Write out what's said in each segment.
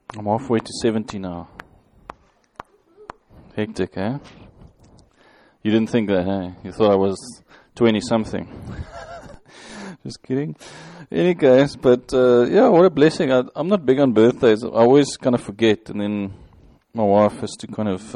I'm halfway to 70 now. Hectic, eh? You didn't think that, eh? You thought I was 20-something. Just kidding. Any case, but yeah, what a blessing. I'm not big on birthdays. I always kind of forget, and then my wife has to kind of,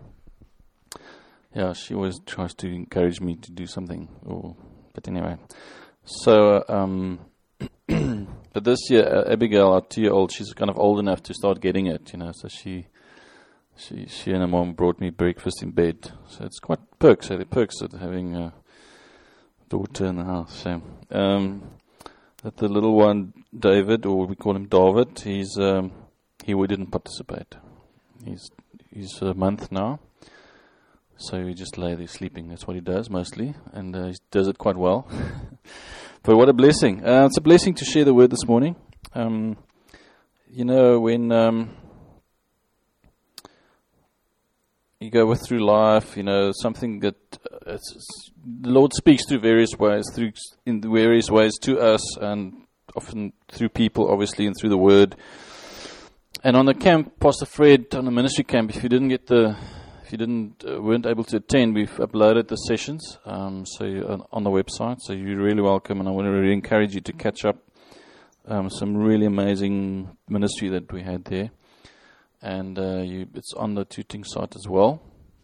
she always tries to encourage me to do something. But anyway, so, but this year, Abigail, our 2-year-old, she's kind of old enough to start getting it, so she and her mom brought me breakfast in bed. So it's quite perks, the perks of having a daughter in the house. So, that the little one, David, or we call him David, he didn't participate. He's a month now. So he just lay there sleeping. That's what he does mostly, and he does it quite well. But what a blessing. It's a blessing to share the word this morning. When you go through life, something that the Lord speaks through various ways, in various ways to us, and often through people, obviously, and through the word. And on the camp, Pastor Fred, on the ministry camp, if you weren't able to attend, we've uploaded the sessions, on the website. So you're really welcome, and I want to really encourage you to catch up some really amazing ministry that we had there. And it's on the Tooting site as well.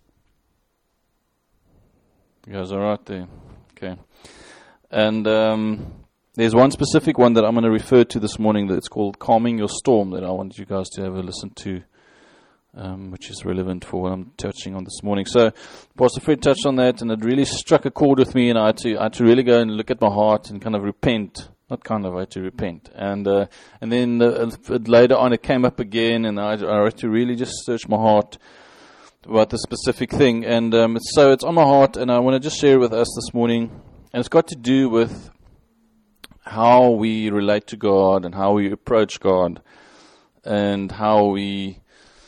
You guys all right there? Okay. And there's one specific one that I'm going to refer to this morning that's called Calming Your Storm, that I want you guys to have a listen to, which is relevant for what I'm touching on this morning. So Pastor Fred touched on that, and it really struck a chord with me, and I had to really go and look at my heart and kind of repent. I had to repent. And then later on it came up again, and I had to really just search my heart about the specific thing. And so it's on my heart, and I want to just share it with us this morning. And it's got to do with how we relate to God and how we approach God, and how we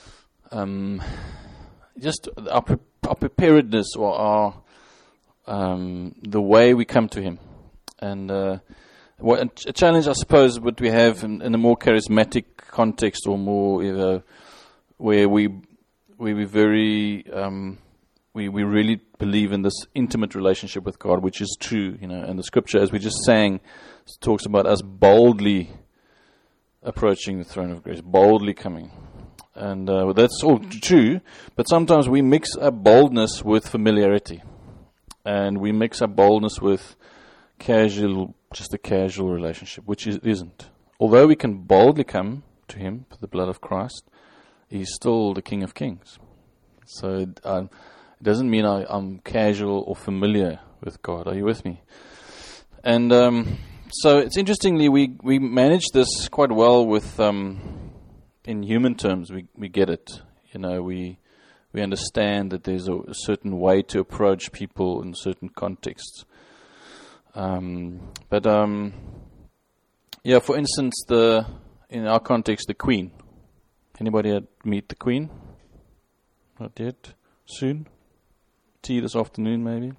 just our preparedness, or our the way we come to Him. And a challenge, I suppose, what we have in a more charismatic context, or more where we very we really believe in this intimate relationship with God, which is true, and the Scripture, as we just sang, talks about us boldly approaching the throne of grace, boldly coming, and that's all true. But sometimes we mix up boldness with familiarity, and we mix up boldness with just a casual relationship, which isn't. Although we can boldly come to Him for the blood of Christ, He's still the King of Kings. So it doesn't mean I'm casual or familiar with God. Are you with me? And so it's interestingly, we manage this quite well with in human terms. We get it. We understand that there's a certain way to approach people in certain contexts. For instance, in our context, the Queen. Anybody meet the Queen? Not yet. Soon. Tea this afternoon, maybe.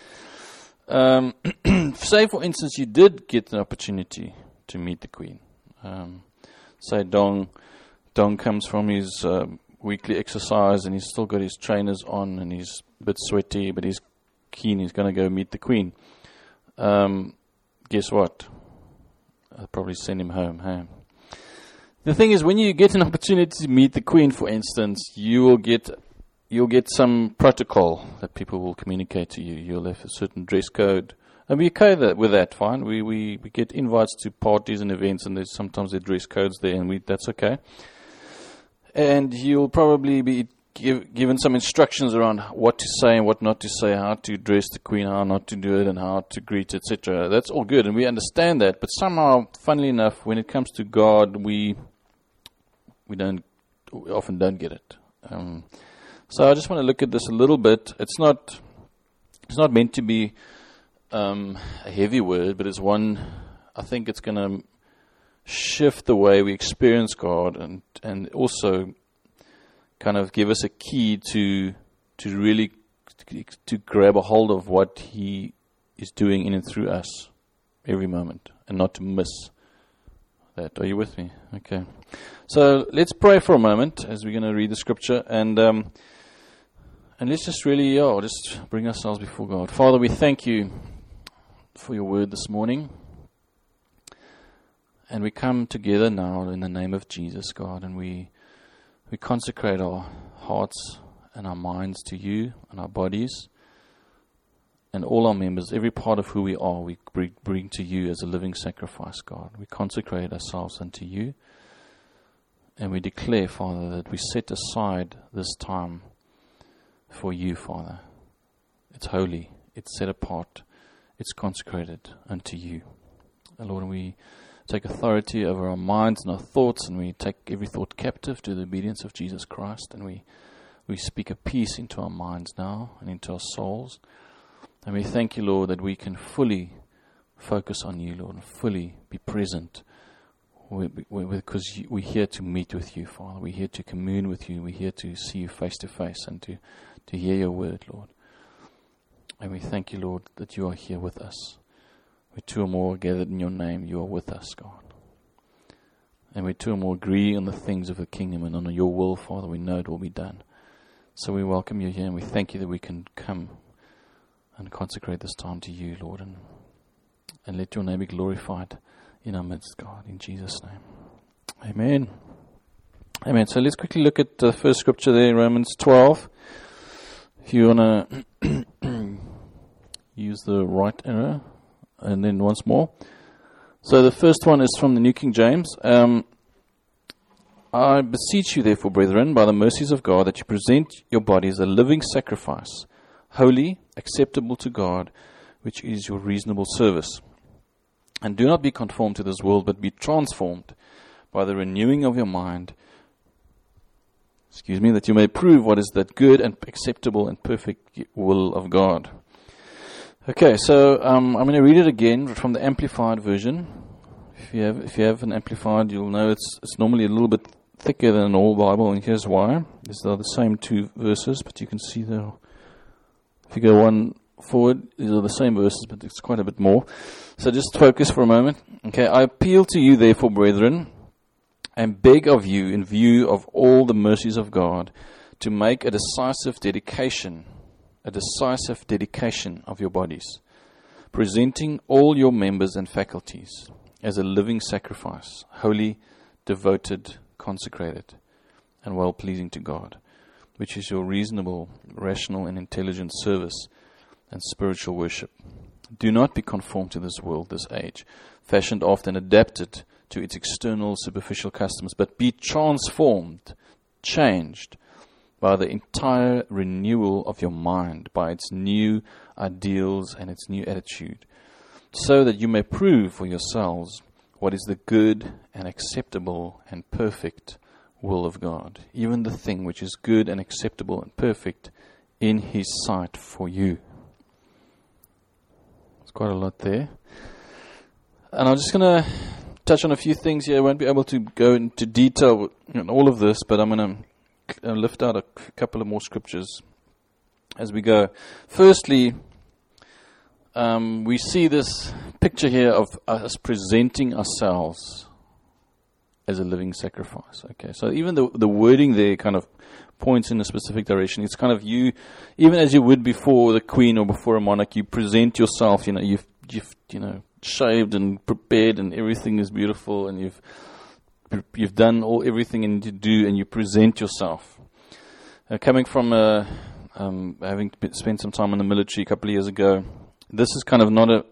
Say, for instance, you did get an opportunity to meet the Queen. Say Dong comes from his weekly exercise, and he's still got his trainers on, and he's a bit sweaty, but he's keen. He's going to go meet the Queen. Guess what? I'll probably send him home. Hey? The thing is, when you get an opportunity to meet the Queen, for instance, you'll get some protocol that people will communicate to you. You'll have a certain dress code, and we okay with that. Fine. We get invites to parties and events, and sometimes there are dress codes there, and that's okay. And you'll probably be given some instructions around what to say and what not to say, how to dress the Queen, how not to do it, and how to greet, etc. That's all good, and we understand that. But somehow, funnily enough, when it comes to God, we often don't get it. So I just want to look at this a little bit. It's not meant to be a heavy word, but it's one. I think it's going to shift the way we experience God, and also kind of give us a key to really to grab a hold of what He is doing in and through us every moment, and not to miss that. Are you with me? Okay. So let's pray for a moment as we're going to read the scripture, and let's just really, just bring ourselves before God. Father, we thank you for your word this morning. And we come together now in the name of Jesus, God, and we consecrate our hearts and our minds to you and our bodies and all our members, every part of who we are, we bring to you as a living sacrifice, God. We consecrate ourselves unto you, and we declare, Father, that we set aside this time for you, Father. It's holy, it's set apart, it's consecrated unto you. And Lord, we take authority over our minds and our thoughts, and we take every thought captive to the obedience of Jesus Christ, and we speak a peace into our minds now and into our souls. And we thank you, Lord, that we can fully focus on you, Lord, and fully be present, because we're here to meet with you, Father. We're here to commune with you. We're here to see you face to face and to hear your word, Lord. And we thank you, Lord, that you are here with us. Where two or more are gathered in your name, you are with us, God. And where two or more agree on the things of the kingdom and on your will, Father, we know it will be done. So we welcome you here, and we thank you that we can come and consecrate this time to you, Lord, and let your name be glorified in our midst, God, in Jesus' name. Amen. Amen. So let's quickly look at the first scripture there, Romans 12. If you want to use the right arrow. And then once more. So the first one is from the New King James. I beseech you, therefore, brethren, by the mercies of God, that you present your bodies a living sacrifice, holy, acceptable to God, which is your reasonable service. And do not be conformed to this world, but be transformed by the renewing of your mind, that you may prove what is that good and acceptable and perfect will of God. Okay, so I'm going to read it again from the Amplified version. If you have an Amplified, you'll know it's normally a little bit thicker than an old Bible, and here's why. These are the same two verses, but you can see there. If you go one forward, these are the same verses, but it's quite a bit more. So just focus for a moment. Okay, I appeal to you, therefore, brethren, and beg of you, in view of all the mercies of God, to make a decisive dedication of your bodies, presenting all your members and faculties as a living sacrifice, holy, devoted, consecrated, and well-pleasing to God, which is your reasonable, rational, and intelligent service and spiritual worship. Do not be conformed to this world, this age, fashioned after and adapted to its external, superficial customs, but be transformed, changed, by the entire renewal of your mind, by its new ideals and its new attitude, so that you may prove for yourselves what is the good and acceptable and perfect will of God, even the thing which is good and acceptable and perfect in His sight for you. There's quite a lot there. And I'm just going to touch on a few things here. I won't be able to go into detail in all of this, but I'm going to lift out a couple of more scriptures as we go. Firstly, we see this picture here of us presenting ourselves as a living sacrifice. Okay, so even the wording there kind of points in a specific direction. It's kind of you, even as you would before the queen or before a monarch, you present yourself. You've shaved and prepared, and everything is beautiful, and you've done everything you need to do, and you present yourself. Coming from having spent some time in the military a couple of years ago, this is kind of not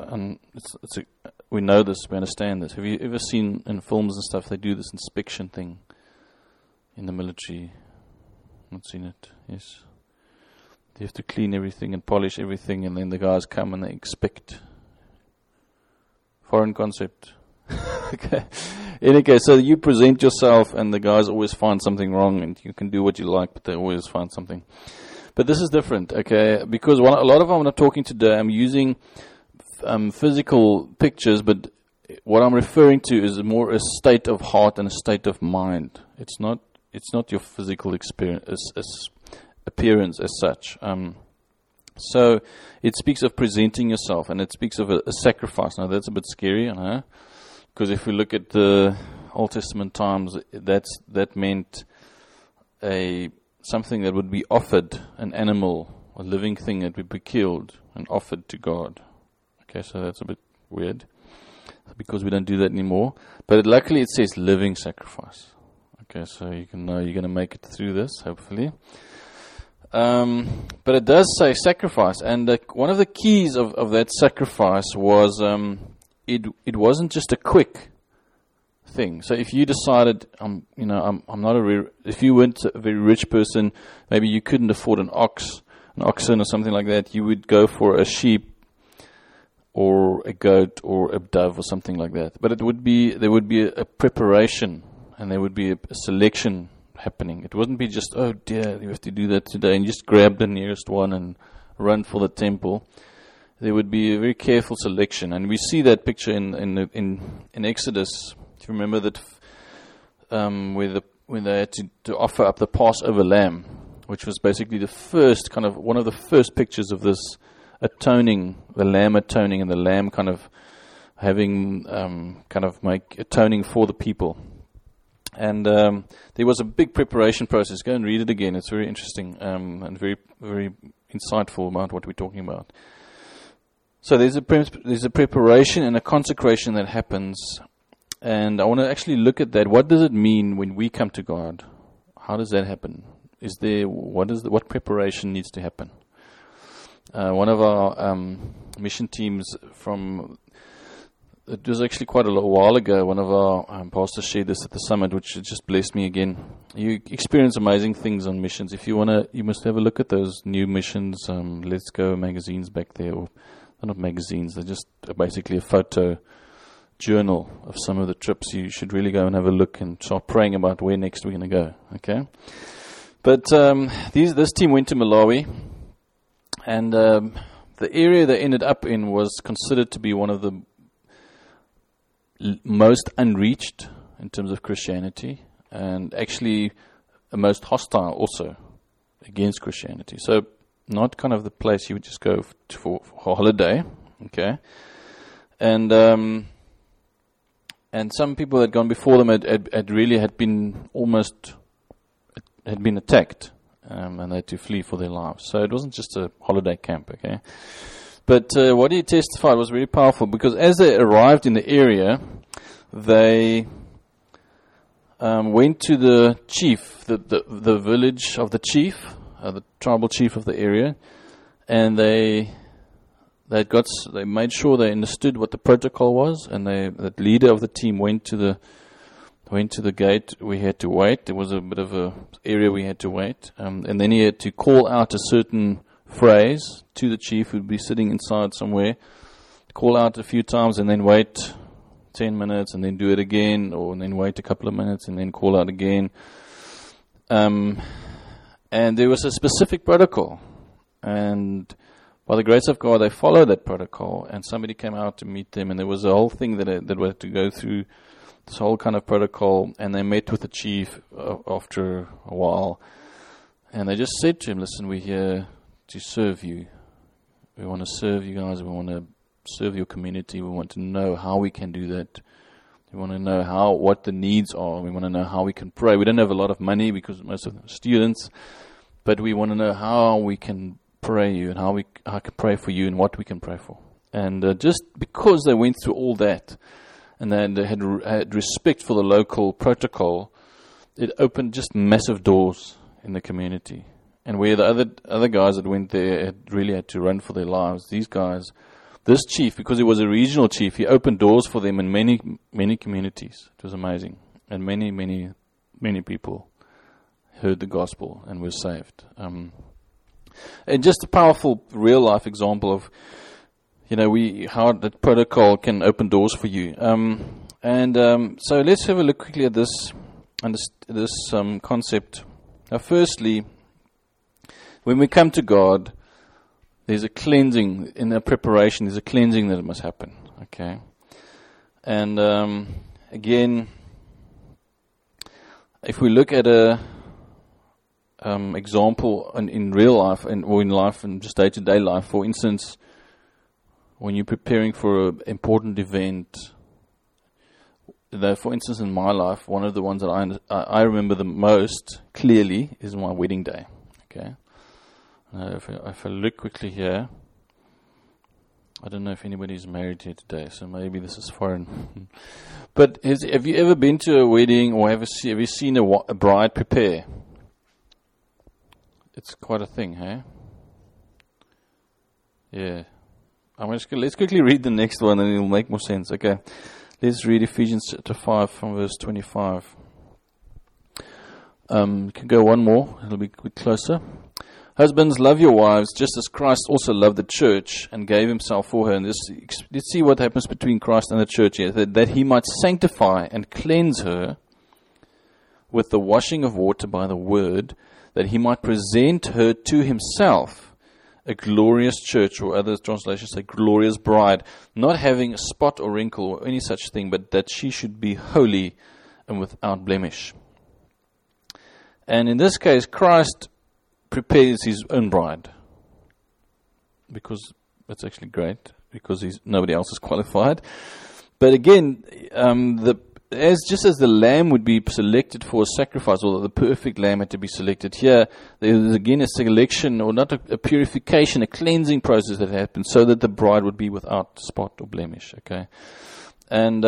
we know this, we understand this. Have you ever seen in films and stuff, they do this inspection thing in the military? Not seen it, yes. They have to clean everything and polish everything, and then the guys come and they inspect. Foreign concept. Okay. In any case, so you present yourself, and the guys always find something wrong, and you can do what you like, but they always find something. But this is different, okay? Because a lot of them I'm not talking today, I'm using physical pictures, but what I'm referring to is more a state of heart and a state of mind. It's not your physical experience, appearance as such. So it speaks of presenting yourself, and it speaks of a sacrifice. Now that's a bit scary, Because if we look at the Old Testament times, that meant something that would be offered, an animal, a living thing that would be killed and offered to God. Okay, so that's a bit weird because we don't do that anymore. But luckily it says living sacrifice. Okay, so you can know you're going to make it through this, hopefully. But it does say sacrifice, and one of the keys of that sacrifice was it wasn't just a quick thing. So if you decided, I'm not if you weren't a very rich person, maybe you couldn't afford an oxen or something like that, you would go for a sheep or a goat or a dove or something like that. But there would be a preparation, and there would be a selection happening. It wouldn't be just, oh dear, you have to do that today, and just grab the nearest one and run for the temple. There would be a very careful selection, and we see that picture in Exodus. If you remember that, when they had to offer up the Passover lamb, which was basically the first one of the first pictures of this atoning, the lamb atoning, and the lamb kind of having make atoning for the people. And there was a big preparation process. Go and read it again. It's very interesting and very, very insightful about what we're talking about. So there's a preparation and a consecration that happens. And I want to actually look at that. What does it mean when we come to God? How does that happen? What preparation needs to happen? One of our mission teams it was actually quite a while ago, one of our pastors shared this at the summit, which just blessed me again. You experience amazing things on missions. If you want to, you must have a look at those new missions, Let's Go magazines back there. Or they're not magazines, they're just basically a photo journal of some of the trips. You should really go and have a look and start praying about where next we're going to go. Okay? But this team went to Malawi, and the area they ended up in was considered to be one of the most unreached in terms of Christianity, and actually most hostile also against Christianity. So not kind of the place you would just go for holiday, okay? And some people that had gone before them had been attacked, and they had to flee for their lives. So it wasn't just a holiday camp, okay? But what he testified was very powerful, because as they arrived in the area, they went to the chief, the village of the chief, the tribal chief of the area, and they made sure they understood what the protocol was, and the leader of the team went to the gate. We had to wait. There was a bit of a area we had to wait, and then he had to call out a certain phrase to the chief who'd be sitting inside somewhere, call out a few times and then wait 10 minutes and then do it again, and then wait a couple of minutes and then call out again. And there was a specific protocol, and by the grace of God they followed that protocol, and somebody came out to meet them, and there was a whole thing that we had to go through, this whole kind of protocol, and they met with the chief after a while, and they just said to him, listen, we're here to serve you. We want to serve you guys. We want to serve your community. We want to know how we can do that. We want to know what the needs are. We want to know how we can pray. We don't have a lot of money because most of them are students, but we want to know how we can pray you and how I can pray for you and what we can pray for. And just because they went through all that and they had respect for the local protocol, it opened just massive doors in the community. And where the other guys that went there had to run for their lives, these guys, this chief, because he was a regional chief, he opened doors for them in many, many communities. It was amazing. And many, many, many people heard the gospel and were saved. And just a powerful real life example of, how that protocol can open doors for you. So let's have a look quickly at this concept. Now, firstly, when we come to God, there's a cleansing in the preparation. There's a cleansing that must happen. Okay, and again, if we look at a example in real life or in life and just day-to-day life, for instance, when you're preparing for an important event, that, for instance, in my life, one of the ones that I remember the most clearly is my wedding day. Okay. If I look quickly here, I don't know if anybody's married here today, so maybe this is foreign. But have you ever been to a wedding, or have you seen a bride prepare? It's quite a thing, hey? Yeah. Let's quickly read the next one, and it'll make more sense. Okay. Let's read Ephesians chapter 5 from verse 25. You can go one more. It'll be a bit closer. Husbands, love your wives, just as Christ also loved the church and gave himself for her. And let's see what happens between Christ and the church here. That he might sanctify and cleanse her with the washing of water by the word, that he might present her to himself, a glorious church, or other translations say glorious bride, not having a spot or wrinkle or any such thing, but that she should be holy and without blemish. And in this case, Christ prepares his own bride, because that's actually great, because nobody else is qualified. But again, just as the lamb would be selected for a sacrifice, or the perfect lamb had to be selected, here there is again a selection, or not a purification, a cleansing process that happens, so that the bride would be without spot or blemish. Okay, and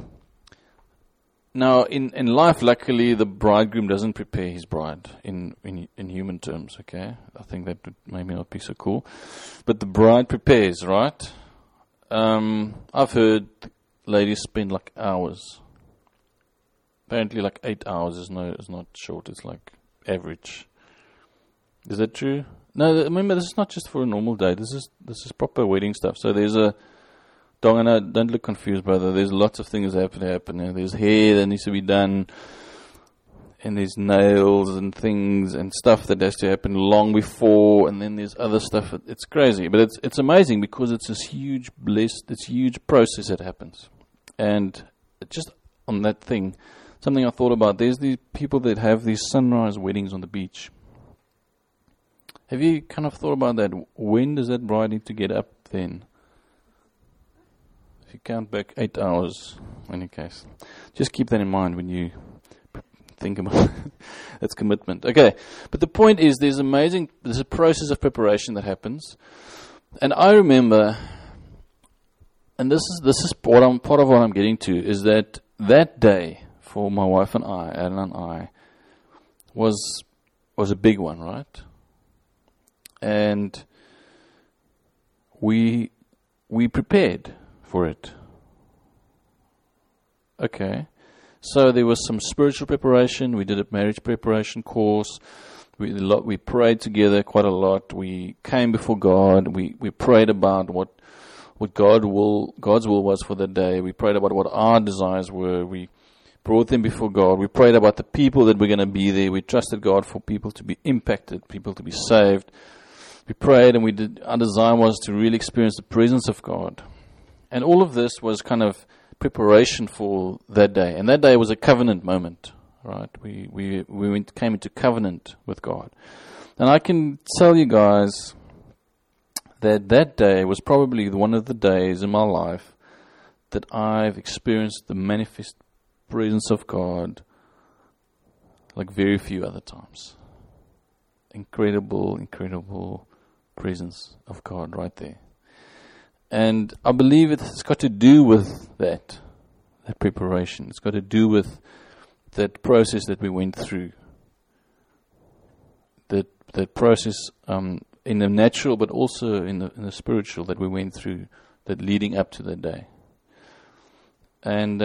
now in life, luckily, the bridegroom doesn't prepare his bride in human terms. Okay, I think that would maybe not be so cool, but the bride prepares, right? I've heard ladies spend like hours. Apparently, like 8 hours is not short. It's like average. Is that true? No, remember, this is not just for a normal day. This is proper wedding stuff. So there's don't look confused, brother. There's lots of things that happen. There's hair that needs to be done, and there's nails and things and stuff that has to happen long before, and then there's other stuff. It's crazy, but it's amazing, because it's this huge process that happens. And just on that thing, something I thought about, there's these people that have these sunrise weddings on the beach. Have you kind of thought about that? When does that bride need to get up then? If you count back 8 hours, in any case. Just keep that in mind when you think about it. That's commitment. Okay, but the point is, there's a process of preparation that happens. And I remember, and this is part of what I'm getting to, is that day, for my wife and I, Anna and I, was a big one, right? And we prepared for it. Okay. So there was some spiritual preparation. We did a marriage preparation course. We prayed together quite a lot. We came before God. We prayed about what God's will was for the day. We prayed about what our desires were. We brought them before God. We prayed about the people that were going to be there. We trusted God for people to be impacted, people to be saved. We prayed, and our desire was to really experience the presence of God. And all of this was kind of preparation for that day. And that day was a covenant moment, right? We came into covenant with God. And I can tell you guys that day was probably one of the days in my life that I've experienced the manifest presence of God like very few other times. Incredible presence of God right there. And I believe it's got to do with that preparation. It's got to do with that process that we went through. That process in the natural, but also in the spiritual, that we went through, that leading up to that day. And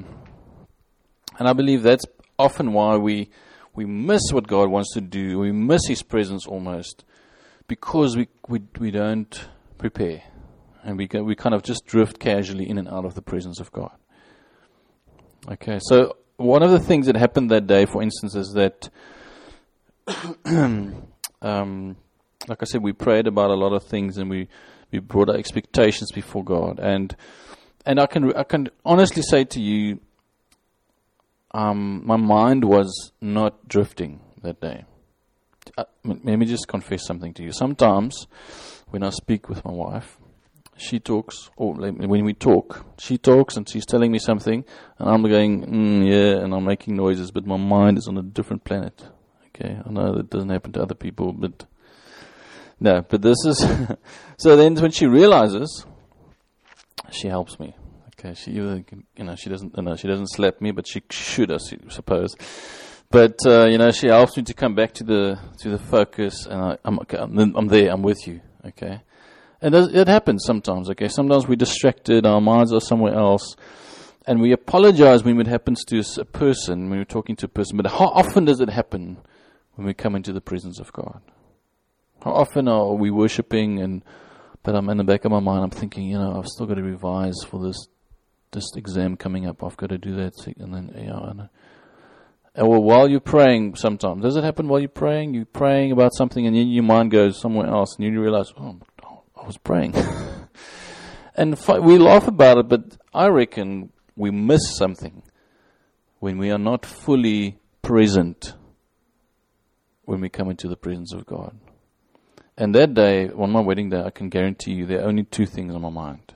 I believe that's often why we miss what God wants to do. We miss His presence almost, because we don't prepare, and we kind of just drift casually in and out of the presence of God. Okay, so one of the things that happened that day, for instance, is that, like I said, we prayed about a lot of things, and we brought our expectations before God, and I can honestly say to you, my mind was not drifting that day. Let me just confess something to you. Sometimes when I speak with my wife, she talks, or when we talk, she talks and she's telling me something, and I'm going, yeah, and I'm making noises, but my mind is on a different planet. Okay, I know that doesn't happen to other people, but no, but this is, so then when she realizes, she helps me. Okay, she doesn't slap me, but she should, I suppose. But she helps me to come back to the focus, and I'm there. I'm with you. Okay, and it happens sometimes. Okay, sometimes we're distracted. Our minds are somewhere else, and we apologize when it happens to a person, when we're talking to a person. But how often does it happen when we come into the presence of God? How often are we worshiping, but I'm in the back of my mind, I'm thinking, I've still got to revise for this exam coming up. I've got to do that, and then or while you're praying, sometimes does it happen while you're praying? You're praying about something, and then your mind goes somewhere else, and you realize, oh, I was praying. And we laugh about it, but I reckon we miss something when we are not fully present when we come into the presence of God. And that day, on my wedding day, I can guarantee you there are only two things on my mind: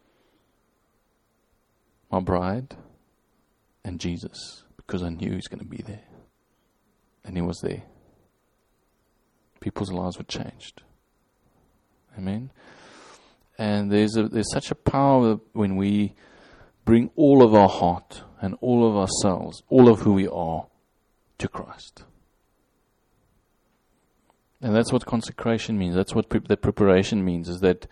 my bride and Jesus, because I knew He was going to be there. And He was there. People's lives were changed. Amen. And there's such a power when we bring all of our heart and all of ourselves, all of who we are, to Christ. And that's what consecration means. That's what that preparation means, is that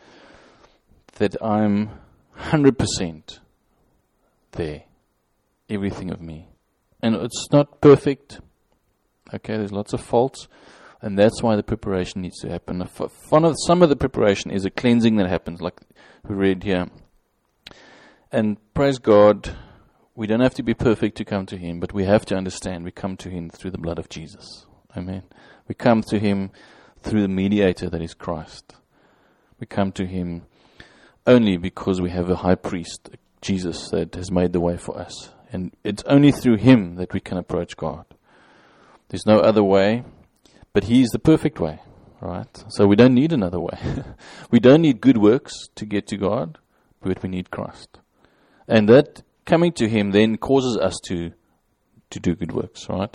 I'm 100% there. Everything of me. And it's not perfect. Okay, there's lots of faults. And that's why the preparation needs to happen. Some of the preparation is a cleansing that happens, like we read here. And praise God, we don't have to be perfect to come to Him, but we have to understand we come to Him through the blood of Jesus. Amen. We come to Him through the mediator that is Christ. We come to Him only because we have a high priest, Jesus, that has made the way for us. And it's only through Him that we can approach God. There's no other way, but He is the perfect way, right? So we don't need another way. We don't need good works to get to God, but we need Christ. And that coming to Him then causes us to do good works, right?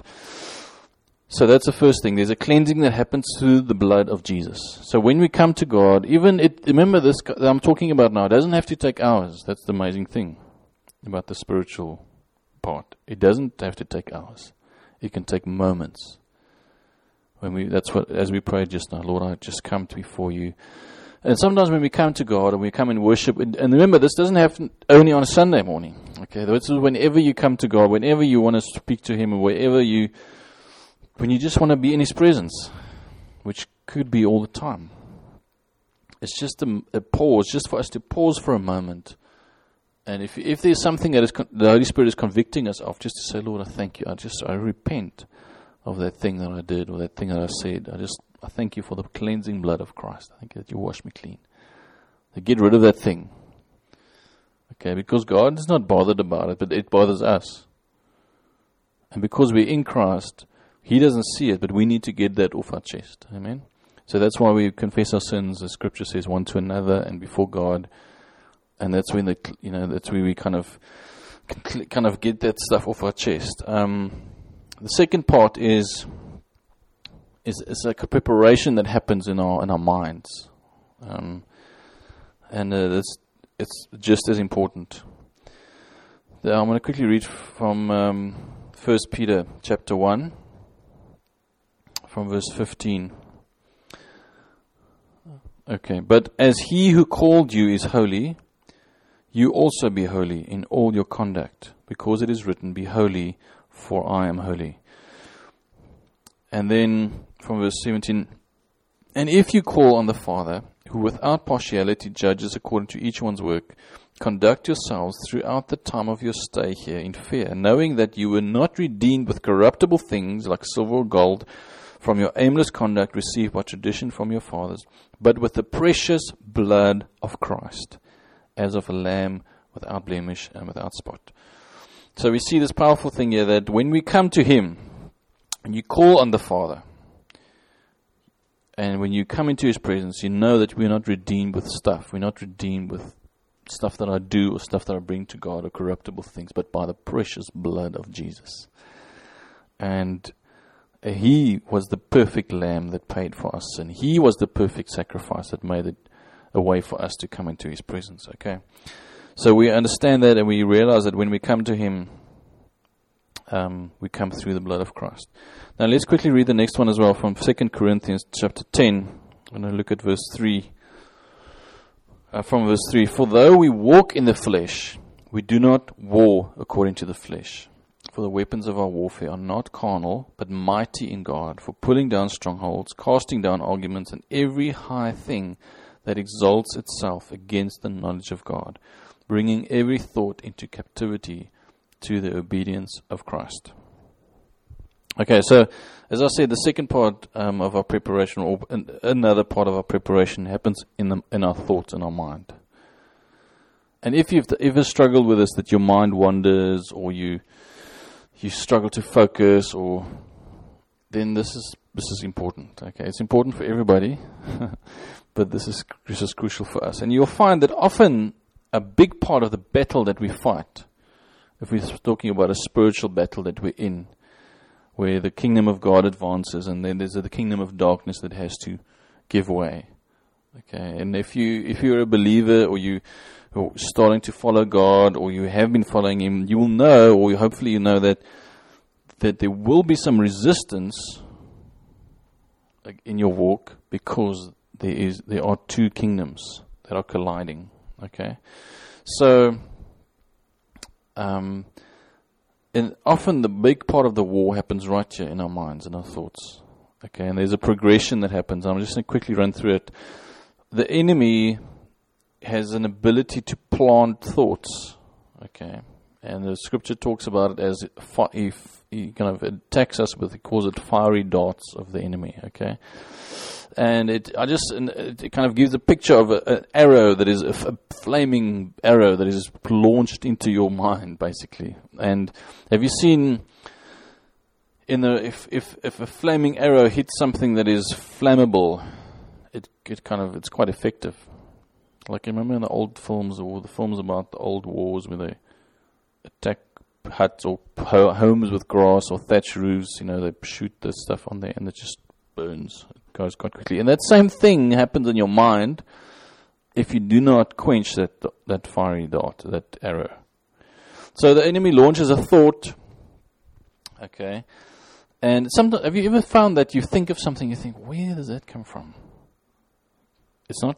So that's the first thing. There's a cleansing that happens through the blood of Jesus. So when we come to God, remember this that I'm talking about now, it doesn't have to take hours. That's the amazing thing about the spiritual part. It doesn't have to take hours. It can take moments. As we prayed just now, Lord, I just come before you. And sometimes when we come to God and we come in worship, and remember, this doesn't happen only on a Sunday morning. Okay, this is whenever you come to God, whenever you want to speak to Him, or when you just want to be in His presence, which could be all the time. It's just a pause, just for us to pause for a moment. And if there's something that the Holy Spirit is convicting us of, just to say, Lord, I thank you. I repent of that thing that I did, or that thing that I said. I thank you for the cleansing blood of Christ. I thank you that you washed me clean. So get rid of that thing. Okay, because God is not bothered about it, but it bothers us. And because we're in Christ, He doesn't see it, but we need to get that off our chest. Amen? So that's why we confess our sins, as Scripture says, one to another and before God. And that's when that's where we kind of get that stuff off our chest. The second part is like a preparation that happens in our minds, and it's just as important. I'm going to quickly read from 1 Peter chapter 1. From verse 15. Okay, but as He who called you is holy, you also be holy in all your conduct, because it is written, be holy, for I am holy. And then from verse 17, and if you call on the Father, who without partiality judges according to each one's work, conduct yourselves throughout the time of your stay here in fear, knowing that you were not redeemed with corruptible things like silver or gold, from your aimless conduct received by tradition from your fathers, but with the precious blood of Christ, as of a lamb without blemish and without spot. So we see this powerful thing here, that when we come to Him, and you call on the Father, And when you come into His presence, you know that we're not redeemed with stuff. We're not redeemed with stuff that I do or stuff that I bring to God or corruptible things, but by the precious blood of Jesus. And He was the perfect lamb that paid for us, and He was the perfect sacrifice that made it a way for us to come into His presence. Okay, so we understand that, and we realize that when we come to Him, we come through the blood of Christ. Now let's quickly read the next one as well from 2 Corinthians chapter 10. I'm going to look at verse 3. From verse 3, for though we walk in the flesh, we do not war according to the flesh. For the weapons of our warfare are not carnal, but mighty in God, for pulling down strongholds, casting down arguments, and every high thing that exalts itself against the knowledge of God, bringing every thought into captivity to the obedience of Christ. Okay, so as I said, the second part of our preparation, or another part of our preparation, happens in our thoughts, in our mind. And if you've ever struggled with this, that your mind wanders, or you struggle to focus, or then this is important. Okay, it's important for everybody, but this is crucial for us. And you'll find that often a big part of the battle that we fight, if we're talking about a spiritual battle that we're in, where the kingdom of God advances, and then there's the kingdom of darkness that has to give way. Okay, and if you're a believer, or you're starting to follow God, or you have been following Him, you will know, or hopefully you know that there will be some resistance in your walk, because there are two kingdoms that are colliding. Okay, so and often the big part of the war happens right here in our minds and our thoughts. Okay, and there's a progression that happens. I'm just going to quickly run through it. The enemy has an ability to plant thoughts. Okay, and the scripture talks about it as if he kind of attacks us with, he calls it fiery darts of the enemy. Okay, and it kind of gives a picture of an arrow that is a flaming arrow that is launched into your mind, basically. And have you seen if a flaming arrow hits something that is flammable, it's quite effective. Like, remember in the old films, or the films about the old wars, where they attack huts or homes with grass or thatch roofs, they shoot this stuff on there and it just burns. It goes quite quickly. And that same thing happens in your mind if you do not quench that fiery dart, that arrow. So the enemy launches a thought, okay, and sometimes, have you ever found that you think of something, you think, where does that come from? It's not,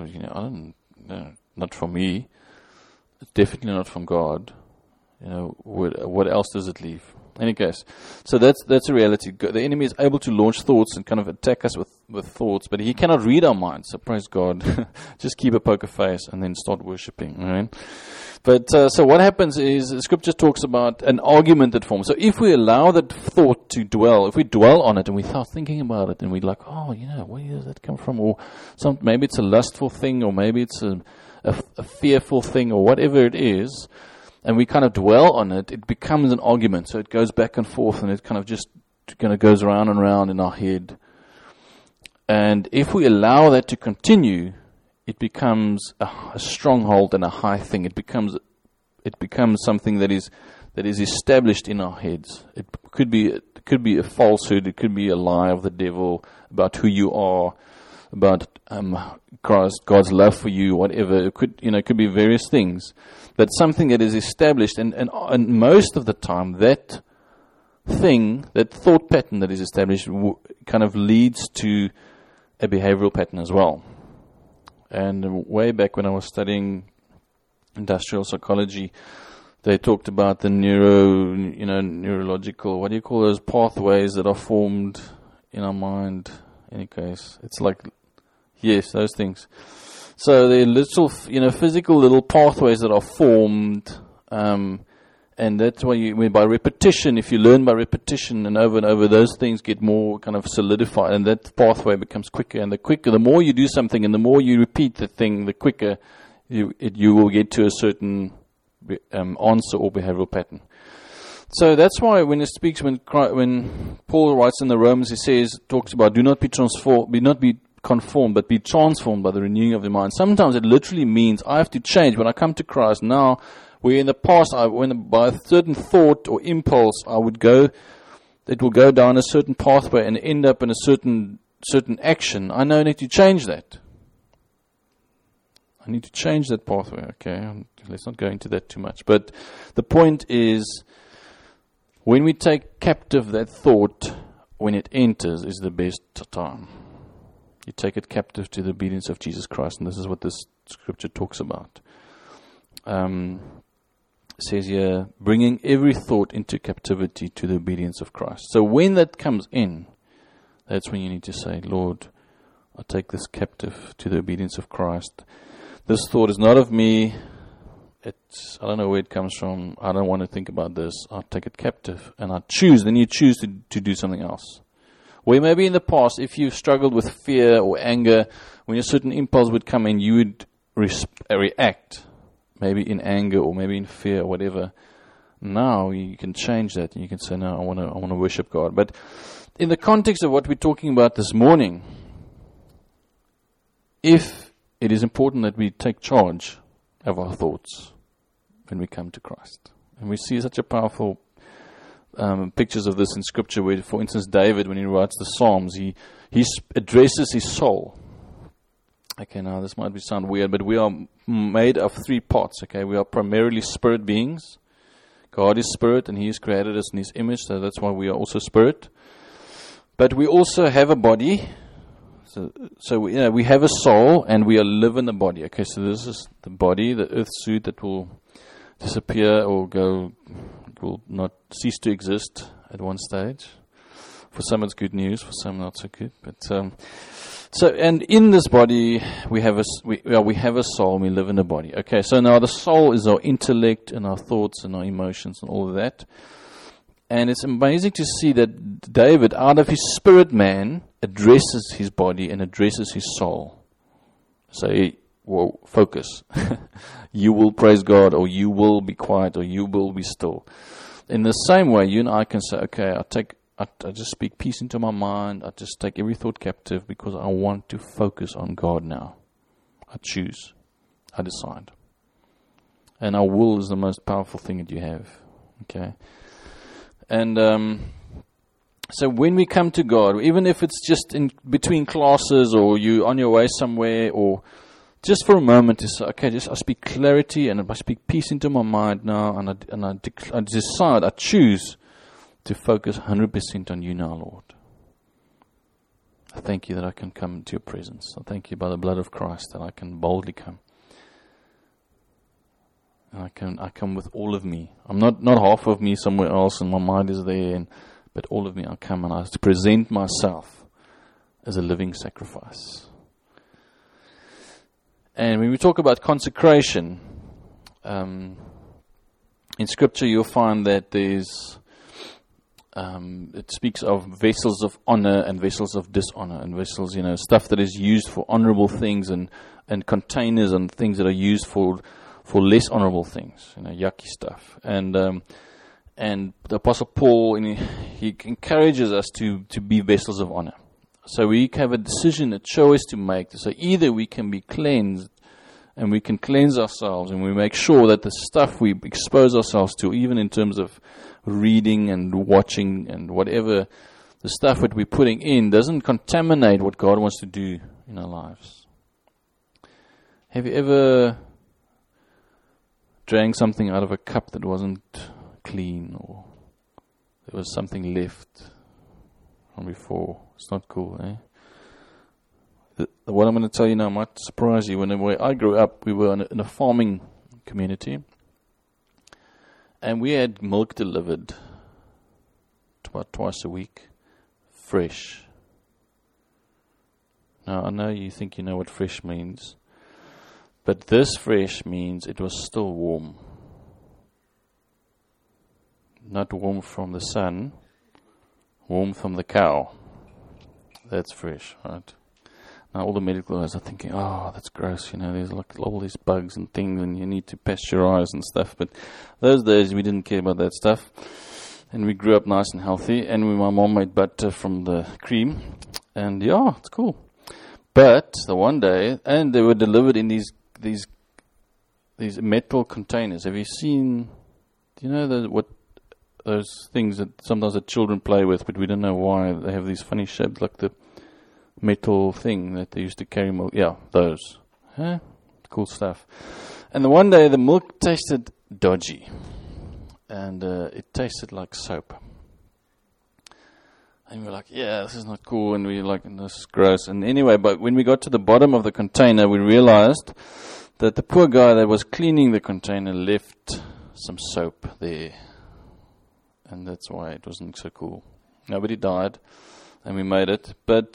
not from me. It's definitely not from God. What else does it leave? In any case, so that's a reality. The enemy is able to launch thoughts and kind of attack us with thoughts, but he cannot read our minds. So praise God. Just keep a poker face and then start worshiping. Right? But so what happens is, the scripture talks about an argument that forms. So if we allow that thought to dwell, if we dwell on it and we start thinking about it, and we're like, where does that come from? Or maybe it's a lustful thing, or maybe it's a fearful thing, or whatever it is, and we kind of dwell on it, it becomes an argument. So it goes back and forth, and it kind of just goes around and around in our head. And if we allow that to continue, it becomes a stronghold and a high thing. It becomes something that is established in our heads. It could be a falsehood. It could be a lie of the devil about who you are, about God's love for you, whatever. It could be various things. But something that is established, and most of the time, that thing, that thought pattern that is established, kind of leads to a behavioral pattern as well. And way back when I was studying industrial psychology, they talked about the neurological, what do you call those pathways that are formed in our mind? In any case, it's like, yes, those things. So they're little, physical little pathways that are formed, and that's why by repetition, if you learn by repetition and over, those things get more kind of solidified, and that pathway becomes quicker. And the more you do something, and the more you repeat the thing, the quicker you will get to a certain answer or behavioral pattern. So that's why when Paul writes in the Romans, talks about do not be conformed, but be transformed by the renewing of the mind. Sometimes it literally means I have to change. When I come to Christ now, where in the past, by a certain thought or impulse, it will go down a certain pathway and end up in a certain action. I now need to change that. I need to change that pathway. Okay, let's not go into that too much. But the point is, when we take captive that thought, when it enters, is the best time. You take it captive to the obedience of Jesus Christ, and this is what this scripture talks about. It says here, bringing every thought into captivity to the obedience of Christ. So when that comes in, that's when you need to say, Lord, I take this captive to the obedience of Christ. This thought is not of me. I don't know where it comes from. I don't want to think about this. I'll take it captive. And I choose. Then you choose to do something else. Where maybe in the past, if you've struggled with fear or anger, when a certain impulse would come in, you would react. Maybe in anger or maybe in fear or whatever. Now you can change that. And you can say, no, I want to worship God. But in the context of what we're talking about this morning, if it is important that we take charge of our thoughts when we come to Christ. And we see such a powerful pictures of this in Scripture where, for instance, David, when he writes the Psalms, he addresses his soul. Okay, now this might sound weird, but we are made of three parts, okay? We are primarily spirit beings. God is spirit, and He has created us in His image, so that's why we are also spirit. But we also have a body. So we have a soul, and we live in a body. Okay, so this is the body, the earth suit that will disappear or will not cease to exist at one stage. For some it's good news, for some not so good. But and in this body we have a soul, and we live in a body. Okay, so now the soul is our intellect and our thoughts and our emotions and all of that. And it's amazing to see that David, out of his spirit man, addresses his body and addresses his soul. Say, well, focus. You will praise God, or you will be quiet, or you will be still. In the same way, you and I can say, okay, I just speak peace into my mind. I just take every thought captive because I want to focus on God now. I choose. I decide. And our will is the most powerful thing that you have. Okay. And so when we come to God, even if it's just in between classes or you on your way somewhere, or just for a moment to say, okay, I speak clarity and I speak peace into my mind now, and I decide, I choose to focus 100% on you now, Lord. I thank you that I can come into your presence. I thank you by the blood of Christ that I can boldly come. And I come with all of me. I'm not half of me somewhere else and my mind is there, but all of me. I come and I present myself as a living sacrifice. And when we talk about consecration, in Scripture you'll find that there's it speaks of vessels of honor and vessels of dishonor, and vessels, stuff that is used for honorable things, and containers and things that are used for less honorable things, yucky stuff. And the Apostle Paul, he encourages us to be vessels of honor. So we have a decision, a choice to make, to say either we can be cleansed, and we can cleanse ourselves, and we make sure that the stuff we expose ourselves to, even in terms of reading and watching and whatever, the stuff that we're putting in doesn't contaminate what God wants to do in our lives. Have you ever drank something out of a cup that wasn't clean, or there was something left from before? It's not cool, eh? What I'm going to tell you now might surprise you. When I grew up, we were in a farming community, and we had milk delivered about twice a week, fresh. Now, I know you think you know what fresh means, but this fresh means it was still warm. Not warm from the sun, warm from the cow. That's fresh, right? Now all the medical guys are thinking, oh, that's gross, there's like all these bugs and things and you need to pasteurize and stuff. But those days we didn't care about that stuff. And we grew up nice and healthy, and my mom made butter from the cream, and yeah, it's cool. But the one day, and they were delivered in these metal containers. Have you seen? Do you know those things that sometimes the children play with, but we don't know why they have these funny shapes, like the metal thing that they used to carry milk. Yeah, those. Huh? Cool stuff. And the one day the milk tasted dodgy. And it tasted like soap. And we were like, yeah, this is not cool. And we were like, this is gross. And anyway, but when we got to the bottom of the container, we realized that the poor guy that was cleaning the container left some soap there. And that's why it wasn't so cool. Nobody died. And we made it. But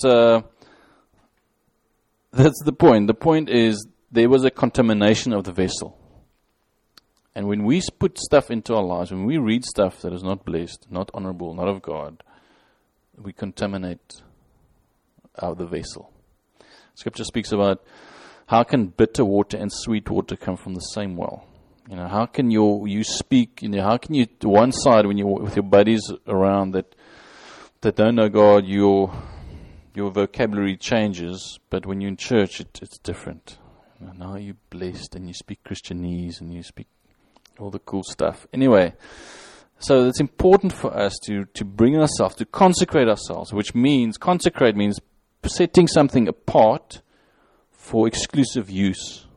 that's the point. The point is there was a contamination of the vessel. And when we put stuff into our lives, when we read stuff that is not blessed, not honorable, not of God, we contaminate the vessel. Scripture speaks about how can bitter water and sweet water come from the same well? You know, how can you speak? You know, how can you one side when you're with your buddies around that don't know God, your vocabulary changes, but when you're in church, it's different. You know, now you're blessed and you speak Christianese and you speak all the cool stuff. Anyway, so it's important for us to bring ourselves, to consecrate ourselves, which means, consecrate means setting something apart for exclusive use.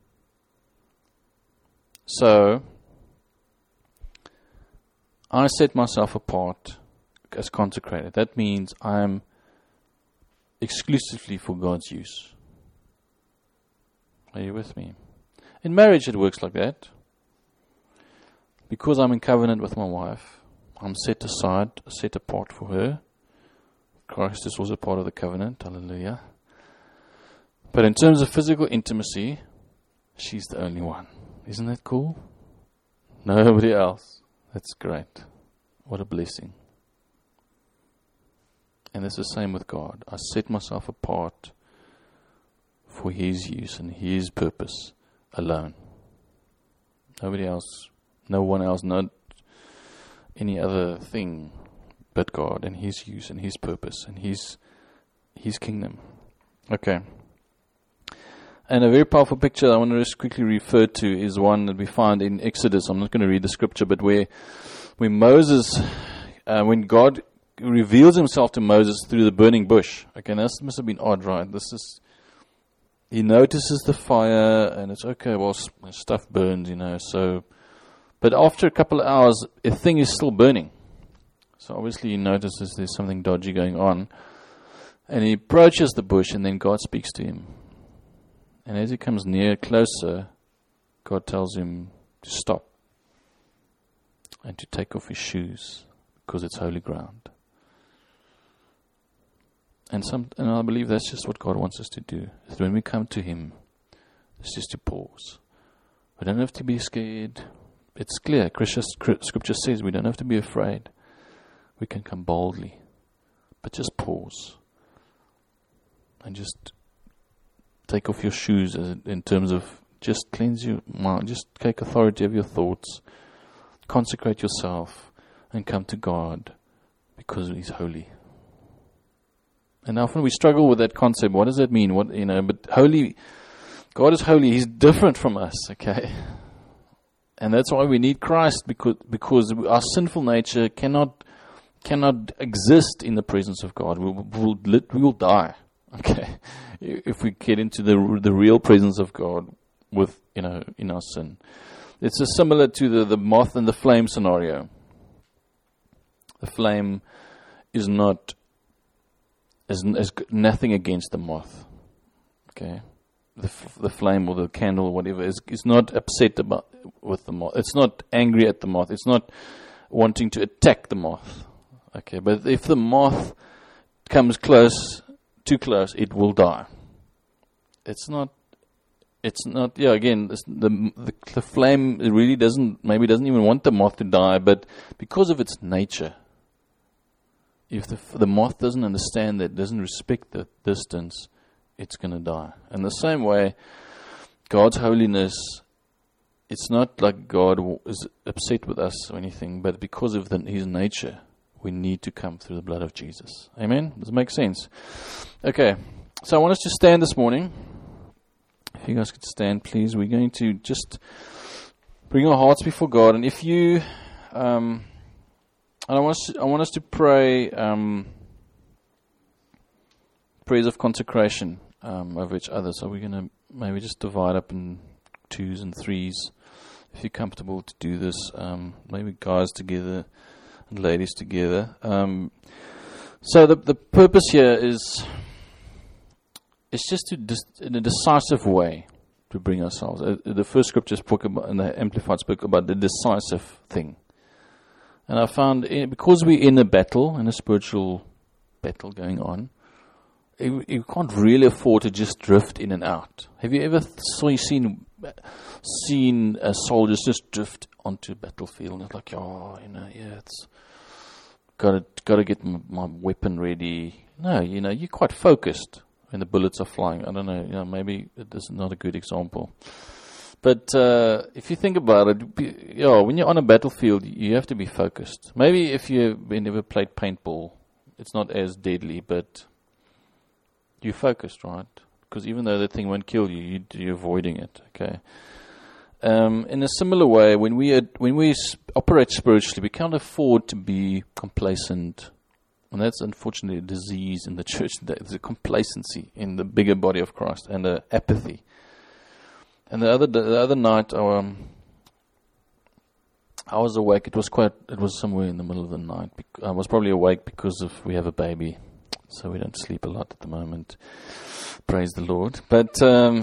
So, I set myself apart as consecrated. That means I'm exclusively for God's use. Are you with me? In marriage it works like that. Because I'm in covenant with my wife, I'm set aside, set apart for her. Christ is also part of the covenant. Hallelujah. But in terms of physical intimacy, she's the only one. Isn't that cool? Nobody else. That's great. What a blessing. And it's the same with God. I set myself apart for His use and His purpose alone. Nobody else. No one else, not any other thing but God and His use and His purpose and His kingdom. Okay. And a very powerful picture I want to just quickly refer to is one that we find in Exodus. I'm not going to read the scripture, but where Moses, when God reveals Himself to Moses through the burning bush. Okay, this must have been odd, right? He notices the fire and it's okay, well, stuff burns, you know, so... But after a couple of hours, a thing is still burning. So obviously he notices there's something dodgy going on. And he approaches the bush and then God speaks to him. And as he comes near, closer, God tells him to stop. And to take off his shoes because it's holy ground. And I believe that's just what God wants us to do. That when we come to Him, it's just to pause. We don't have to be scared. It's clear. Scripture says we don't have to be afraid. We can come boldly. But just pause. And just take off your shoes in terms of just cleanse your mind. Just take authority of your thoughts. Consecrate yourself. And come to God. Because He's holy. And often we struggle with that concept. What does that mean? But holy, God is holy. He's different from us, okay? And that's why we need Christ, because our sinful nature cannot exist in the presence of God. We will die, okay? If we get into the real presence of God with in our sin. It's similar to the moth and the flame scenario. The flame is nothing against the moth, okay? The flame or the candle or whatever is not upset with the moth. It's not angry at the moth. It's not wanting to attack the moth. Okay, but if the moth comes too close, it will die. It's not. Yeah, again, the flame really doesn't even want the moth to die, but because of its nature, if the moth doesn't understand that, doesn't respect the distance, it's going to die. And the same way, God's holiness it's not like God is upset with us or anything, but because of His nature, we need to come through the blood of Jesus. Amen? Does it make sense? Okay, so I want us to stand this morning. If you guys could stand, please. We're going to just bring our hearts before God. And if you, and I want us to pray prayers of consecration over each other. So we're going to maybe just divide up in 2s and 3s. If you're comfortable to do this, maybe guys together and ladies together. So the purpose here is just to in a decisive way to bring ourselves. The first scripture spoke about, and the Amplified spoke about the decisive thing. And I found because we're in a battle, in a spiritual battle going on, you can't really afford to just drift in and out. Have you ever seen soldiers just drift onto a battlefield and it's like, it's got to get my weapon ready. No, you're quite focused when the bullets are flying. I don't know, maybe this is not a good example. But if you think about it, when you're on a battlefield, you have to be focused. Maybe if you've never played paintball, it's not as deadly, but you're focused, right? Because even though that thing won't kill you, you're avoiding it. Okay. In a similar way, when we operate spiritually, we can't afford to be complacent, and that's unfortunately a disease in the church today. There's a complacency in the bigger body of Christ and a apathy. And the other night, I was awake. It was somewhere in the middle of the night. I was probably awake because we have a baby, so we don't sleep a lot at the moment. Praise the Lord. But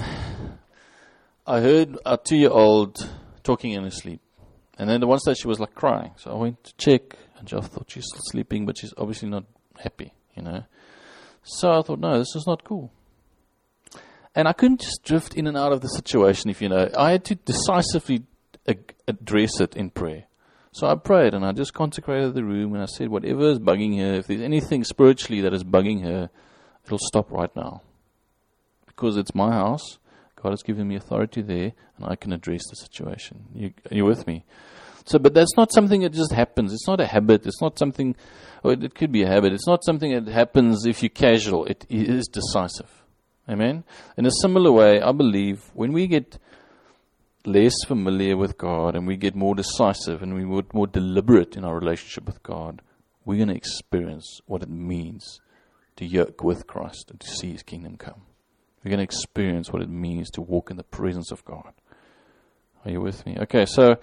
I heard a 2-year-old talking in her sleep. And then at one stage she was like crying. So I went to check, and I thought she's still sleeping, but she's obviously not happy, So I thought, no, this is not cool. And I couldn't just drift in and out of the situation, if you know. I had to decisively address it in prayer. So I prayed, and I just consecrated the room, and I said, whatever is bugging her, if there's anything spiritually that is bugging her, it'll stop right now. Because it's my house, God has given me authority there, and I can address the situation. Are you with me? So, but that's not something that just happens. It's not a habit. It's not something, or it could be a habit. It's not something that happens if you're casual. It is decisive. Amen? In a similar way, I believe when we get less familiar with God and we get more decisive and we get more deliberate in our relationship with God, we're going to experience what it means to yoke with Christ and to see His kingdom come. We're going to experience what it means to walk in the presence of God. Are you with me? Okay, so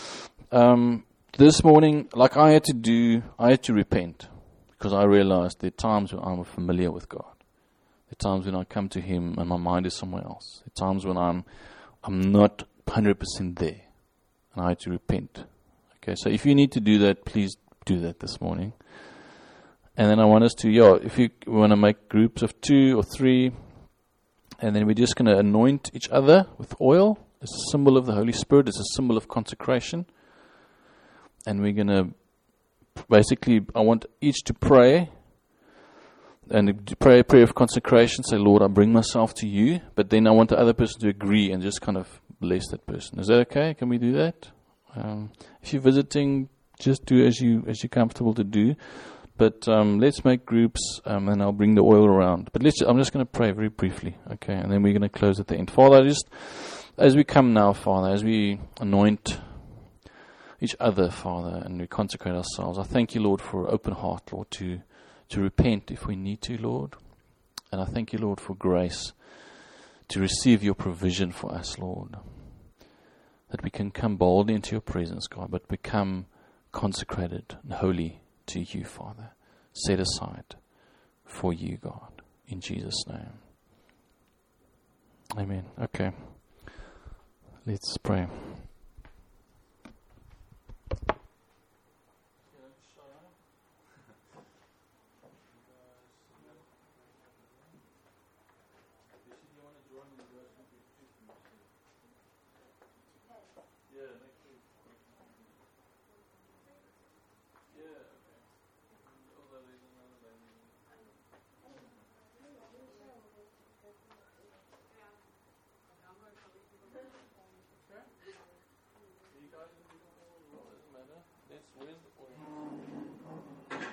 this morning, like I had to repent because I realized there are times when I'm familiar with God. There are times when I come to Him and my mind is somewhere else. There are times when I'm not 100% there, and I had to repent. Okay, so if you need to do that, please do that this morning. And then I want us to, if you want to make groups of 2 or 3, and then we're just going to anoint each other with oil. It's a symbol of the Holy Spirit. It's a symbol of consecration. And we're going to, basically, I want each to pray, and to pray a prayer of consecration, say, Lord, I bring myself to you. But then I want the other person to agree and just kind of bless that person. Is that okay? Can we do that? If you're visiting, just do as you're comfortable to do. But let's make groups, and I'll bring the oil around. But I'm just going to pray very briefly, okay? And then we're going to close at the end. Father, as we come now, Father, as we anoint each other, Father, and we consecrate ourselves, I thank you, Lord, for an open heart, Lord, to repent if we need to, Lord. And I thank you, Lord, for grace to receive your provision for us, Lord. That we can come boldly into your presence, God, but become consecrated and holy to you, Father. Set aside for you, God. In Jesus' name. Amen. Okay. Let's pray. Where's the oil?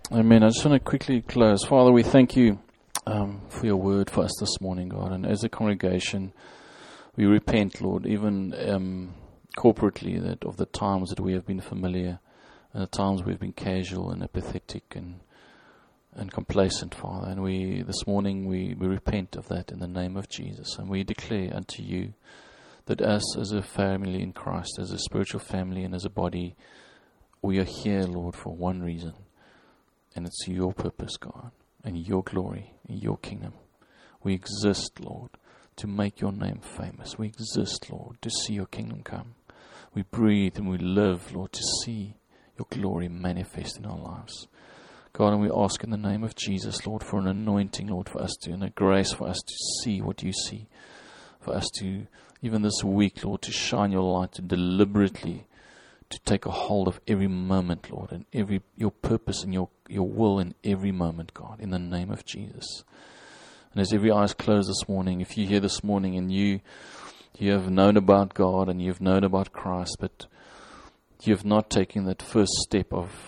Amen. I just want to quickly close. Father, we thank you for your word for us this morning, God. And as a congregation, we repent, Lord, even corporately, that of the times that we have been familiar and the times we've been casual and apathetic and complacent, Father. And this morning we repent of that in the name of Jesus. And we declare unto you that us as a family in Christ, as a spiritual family and as a body, we are here, Lord, for one reason. And it's your purpose, God, and your glory, and your kingdom. We exist, Lord, to make your name famous. We exist, Lord, to see your kingdom come. We breathe and we live, Lord, to see your glory manifest in our lives. God, and we ask in the name of Jesus, Lord, for an anointing, Lord, for us to, and a grace for us to see what you see. For us to, even this week, Lord, to shine your light, to deliberately, to take a hold of every moment, Lord, and your purpose and your will in every moment, God, in the name of Jesus. And as every eye is closed this morning, if you're here this morning and you have known about God and you've known about Christ, but you have not taken that first step of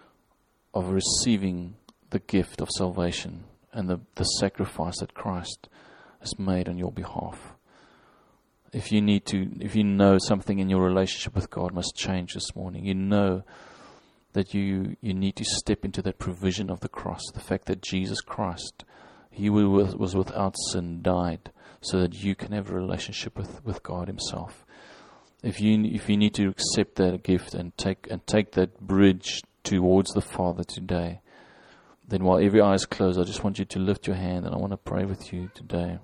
receiving the gift of salvation and the sacrifice that Christ has made on your behalf. If you know something in your relationship with God must change this morning, you know that you need to step into that provision of the cross, the fact that Jesus Christ, He was without sin, died, so that you can have a relationship with God Himself. If you need to accept that gift and take that bridge towards the Father today, then while every eye is closed, I just want you to lift your hand and I want to pray with you today.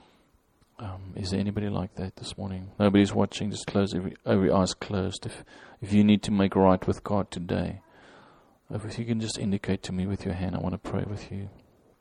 Is there anybody like that this morning? Nobody's watching. Just close every eye is closed. If you need to make right with God today, if you can just indicate to me with your hand, I want to pray with you.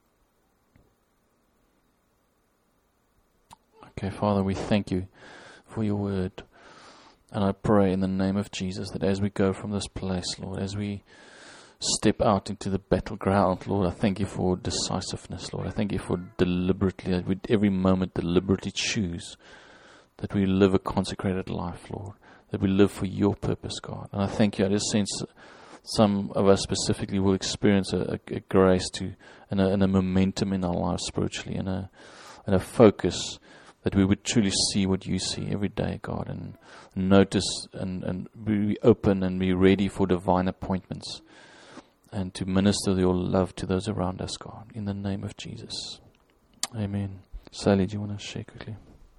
Okay, Father, we thank you for your word. And I pray in the name of Jesus that as we go from this place, Lord, as we step out into the battleground, Lord, I thank you for decisiveness, Lord. I thank you for deliberately, that we every moment deliberately choose that we live a consecrated life, Lord, that we live for your purpose, God. And I thank you, I just sense some of us specifically will experience a grace and a momentum in our lives spiritually, and a focus that we would truly see what you see every day, God, and notice and be open and be ready for divine appointments and to minister your love to those around us, God, in the name of Jesus. Amen. Sally, do you want to share quickly?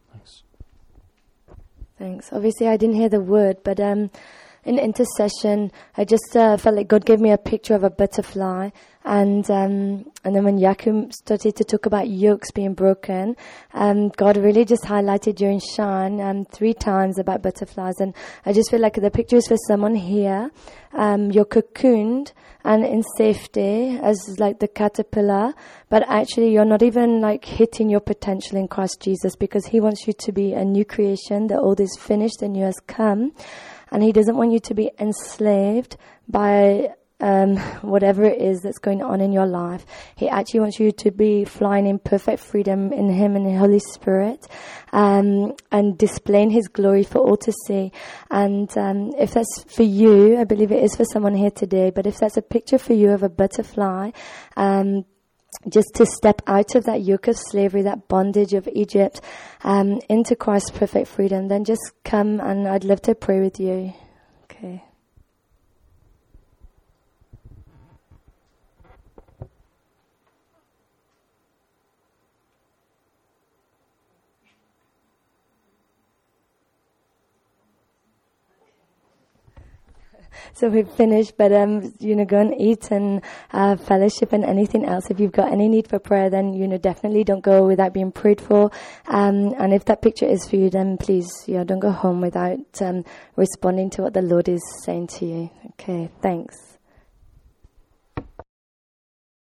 Thanks. Obviously, I didn't hear the word, but in intercession, I just felt like God gave me a picture of a butterfly, and then when Yakum started to talk about yokes being broken, God really just highlighted during Shine 3 times about butterflies, and I just feel like the picture is for someone here. You're cocooned and in safety as like the caterpillar, but actually you're not even like hitting your potential in Christ Jesus, because He wants you to be a new creation. The old is finished, the new has come. And He doesn't want you to be enslaved by whatever it is that's going on in your life. He actually wants you to be flying in perfect freedom in Him and the Holy Spirit, and displaying His glory for all to see. And if that's for you, I believe it is for someone here today, but if that's a picture for you of a butterfly, just to step out of that yoke of slavery, that bondage of Egypt, into Christ's perfect freedom, then just come and I'd love to pray with you. Okay. So we've finished, but go and eat and fellowship and anything else. If you've got any need for prayer, then definitely don't go without being prayed for. And if that picture is for you, then please, don't go home without responding to what the Lord is saying to you. Okay, thanks.